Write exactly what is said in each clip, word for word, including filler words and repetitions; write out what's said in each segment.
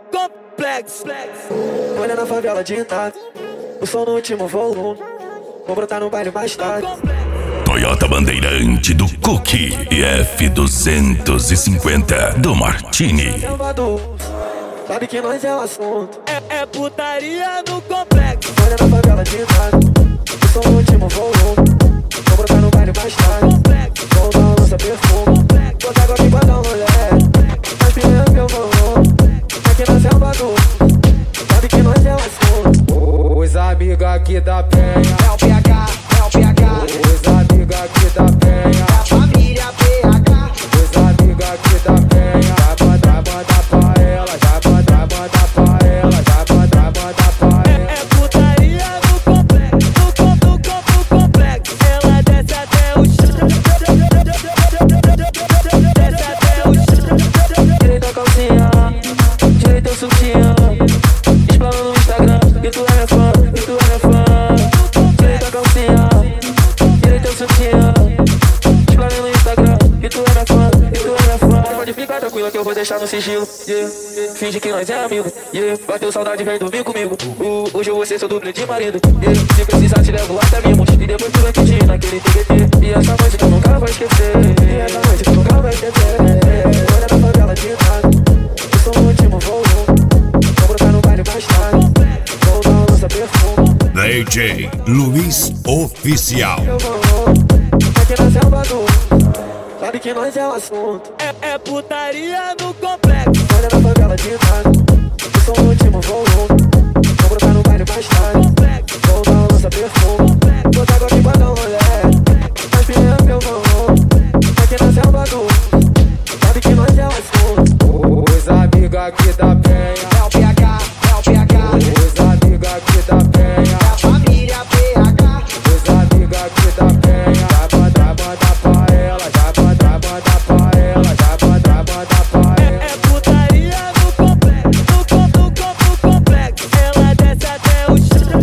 complexo. Olha na favela de Itália, o som no último volume. Vou brotar no baile mais tarde. Toyota Bandeirante do Cookie e F duzentos e cinquenta do Martini. Sabe que nós é o assunto. É, é putaria no complexo. Olha na favela de Itália, o som no último volume. Vou brotar no baile mais tarde. Vou dar lança perfume. Botar água aqui pra dar um rolé. Mas primeiro que eu vou, aqui nós é o bagulho. Sabe que nós é o assunto. Os amigos aqui da penha é o P H, é o P H. Os amigos aqui da penha é a família P H. Os amigos aqui da penha já manda, manda pra ela, já manda, manda pra ela, já manda, manda pra ela. É, é putaria no complexo, no com, no com, no complexo. Ela desce até o chão, desce até o chão. Direita a calcinha, direita o sutiã. Explana no Instagram, e tu é fã, e tu é fã. Direita a calcinha, direita o sutiã. Explana no Instagram, e tu é fã, e tu é fã. Pode ficar tranquila que eu vou deixar no sigilo, yeah. Finge que nós é amigo, yeah. Bateu saudade, vem dormir comigo. uh, Hoje eu vou ser seu duplo de marido, yeah. Se precisar te levo até mimos. E depois tu vai pedir naquele T G T. E essa noite tu nunca vai esquecer. E essa noite tu nunca vai esquecer. Olha na favela de Itália, eu sou o último voo. Vou brotar no baile mais tarde. Vou dar lança perfume. D J Luiz Oficial. Eu vou, aqui nós é o bagulho. Sabe que nós é o assunto. É, é putaria no complexo. Olha na favela de Itália, eu sou o último voo. Vou brotar no baile mais tarde. Vou dar lança perfume. Botar água aqui pra dar um rolé. Mas primeiro que eu vou, aqui nós é o bagulho. Sabe que nós é o assunto. Os amigos aqui da penha é o P H, é o P H. Os amigos aqui da penha é a família P H. Os amigos aqui da penha já manda, manda pra ela, já manda, manda pra ela, já manda, manda pra ela. É putaria no complexo, no com, no com, no complexo. Ela desce até o chão,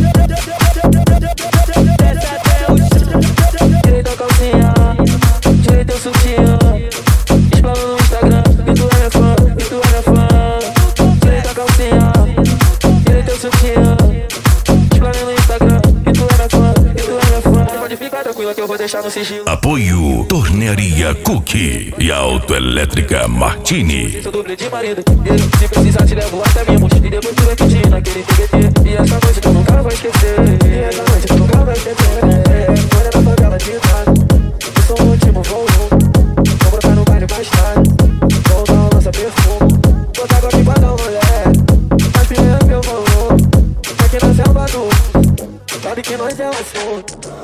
desce até o chão. Direita a calcinha, direita o sutiã. Explana no Instagram, e tu é fã, e tu é fã. Direita a calcinha, direita o sutiã. Explana no Instagram, e tu é fã, e tu é fã. Pode ficar tranquila que eu vou deixar no sigilo. Apoio Tornearia Cookie e Autoelétrica Martini. Sou duplo de marido, yeah. Se precisar te levo até mimos. E depois tu vai pedir naquele T G T. E essa noite tu nunca vai esquecer. E essa noite tu nunca vai esquecer. Olha na favela de Itália, eu sou o último voo. Vou brotar no baile mais tarde. Vou dar lança perfume. Botar água aqui pra dar um rolé. Mas primeiro que eu vou, aqui nós é o bagulho. Sabe que nós é o assunto.